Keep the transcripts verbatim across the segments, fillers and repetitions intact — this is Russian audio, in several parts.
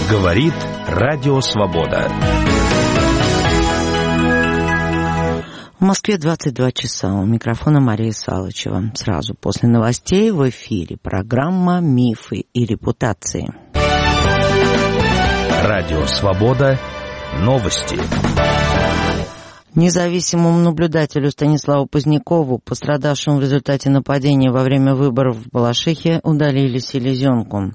Говорит Радио Свобода. В Москве двадцать два часа. У микрофона Мария Салычева. Сразу после новостей в эфире программа «Мифы и репутации». Радио Свобода. Новости. Независимому наблюдателю Станиславу Позднякову, пострадавшему в результате нападения во время выборов в Балашихе, удалили селезенку.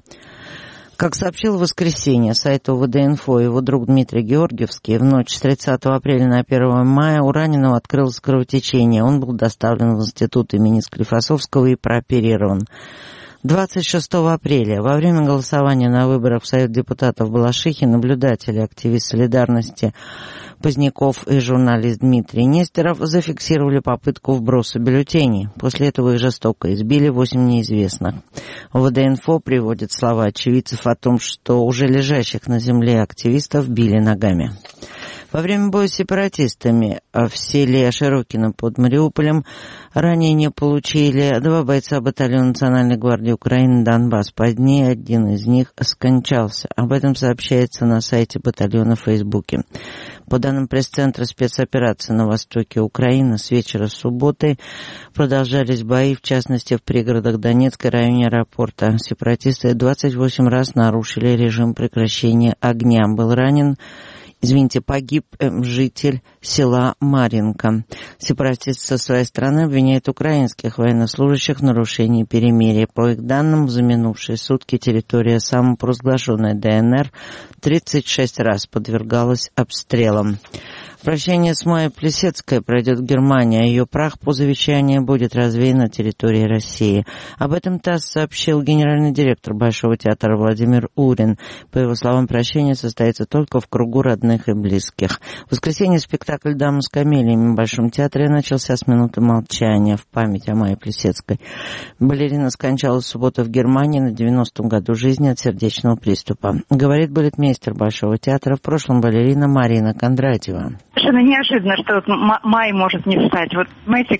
Как сообщил в воскресенье сайт ОВД-Инфо его друг Дмитрий Георгиевский, в ночь с тридцатого апреля на первое мая у раненого открылось кровотечение. Он был доставлен в институт имени Склифосовского и прооперирован. двадцать шестого апреля во время голосования на выборах в Совет депутатов Балашихи наблюдатели, активист «Солидарности» Поздняков и журналист Дмитрий Нестеров зафиксировали попытку вброса бюллетеней. После этого их жестоко избили восемь неизвестных. ОВД-Инфо приводит слова очевидцев о том, что уже лежащих на земле активистов били ногами. Во время боя с сепаратистами в селе Широкино под Мариуполем ранения получили два бойца батальона Национальной гвардии Украины «Донбасс». Позднее один из них скончался. Об этом сообщается на сайте батальона в Фейсбуке. По данным пресс-центра спецоперации на востоке Украины, с вечера субботы продолжались бои, в частности в пригородах Донецка и районе аэропорта. Сепаратисты двадцать восемь раз нарушили режим прекращения огня. Был ранен Извините, погиб житель села Маринка. Сепаратисты со своей стороны обвиняют украинских военнослужащих в нарушении перемирия. По их данным, за минувшие сутки территория самопровозглашенной ДНР тридцать шесть раз подвергалась обстрелам. Прощание с Майей Плисецкой пройдет в Германии, а ее прах по завещанию будет развеян на территории России. Об этом ТАСС сообщил генеральный директор Большого театра Владимир Урин. По его словам, прощение состоится только в кругу родных и близких. В воскресенье спектакль «Дама с камелиями» в Большом театре начался с минуты молчания в память о Майе Плисецкой. Балерина скончалась в субботу в Германии на девяностом году жизни от сердечного приступа. Говорит балетмейстер Большого театра, в прошлом балерина Марина Кондратьева. Совершенно неожиданно, что вот Май может не встать. Вот, знаете,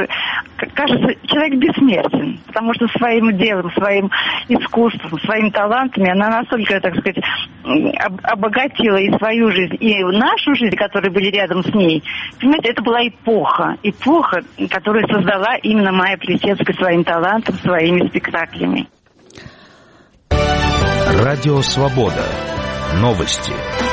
кажется, человек бессмертен, потому что своим делом, своим искусством, своими талантами она настолько, так сказать, обогатила и свою жизнь, и нашу жизнь, которые были рядом с ней. Понимаете, это была эпоха, эпоха, которую создала именно Майя Плисецкая своим талантом, своими спектаклями. Радио Свобода. Новости.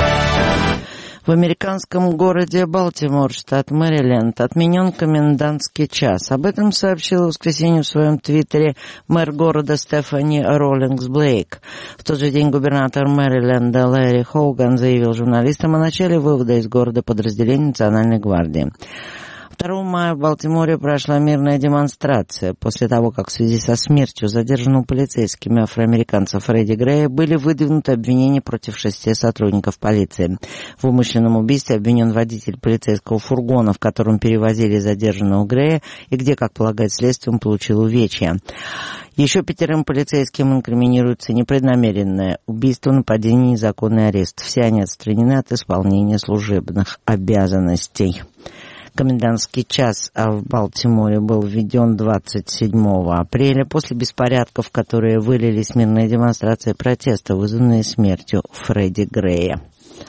В американском городе Балтимор, штат Мэриленд, отменен комендантский час. Об этом сообщил в воскресенье в своем твиттере мэр города Стефани Роллингс Блейк. В тот же день губернатор Мэриленда Лэри Хоуган заявил журналистам о начале вывода из города подразделений Национальной гвардии. второго мая в Балтиморе прошла мирная демонстрация после того, как в связи со смертью задержанного полицейскими афроамериканца Фредди Грея были выдвинуты обвинения против шести сотрудников полиции. В умышленном убийстве обвинен водитель полицейского фургона, в котором перевозили задержанного Грея, и где, как полагает следствие, он получил увечья. Еще пятерым полицейским инкриминируется непреднамеренное убийство, нападение и незаконный арест. Все они отстранены от исполнения служебных обязанностей. Комендантский час в Балтиморе был введен двадцать седьмого апреля после беспорядков, которые вылились в мирные демонстрации протеста, вызванные смертью Фредди Грея.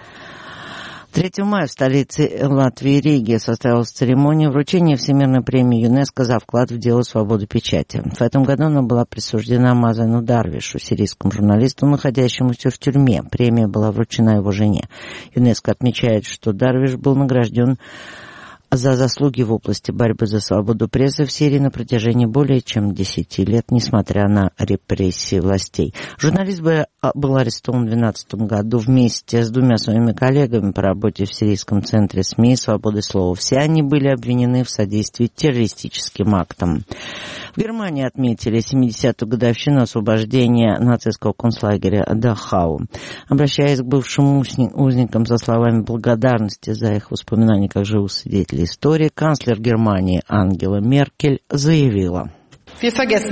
третьего мая в столице Латвии Риге состоялась церемония вручения Всемирной премии ЮНЕСКО за вклад в дело свободы печати. В этом году она была присуждена Мазену Дарвишу, сирийскому журналисту, находящемуся в тюрьме. Премия была вручена его жене. ЮНЕСКО отмечает, что Дарвиш был награжден за заслуги в области борьбы за свободу прессы в Сирии на протяжении более чем десяти лет, несмотря на репрессии властей. Журналист был арестован в две тысячи двенадцатом году вместе с двумя своими коллегами по работе в Сирийском центре СМИ и свободы слова. Все они были обвинены в содействии террористическим актам. В Германии отметили семидесятую годовщину освобождения нацистского концлагеря Дахау. Обращаясь к бывшим узникам со словами благодарности за их воспоминания как живых свидетелей истории, канцлер Германии Ангела Меркель заявила: Мы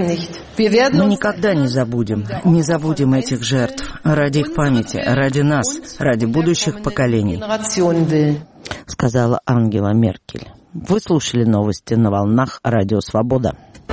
никогда не забудем, не забудем этих жертв ради их памяти, ради нас, ради будущих поколений, сказала Ангела Меркель. Вы слушали новости на волнах Радио Свобода.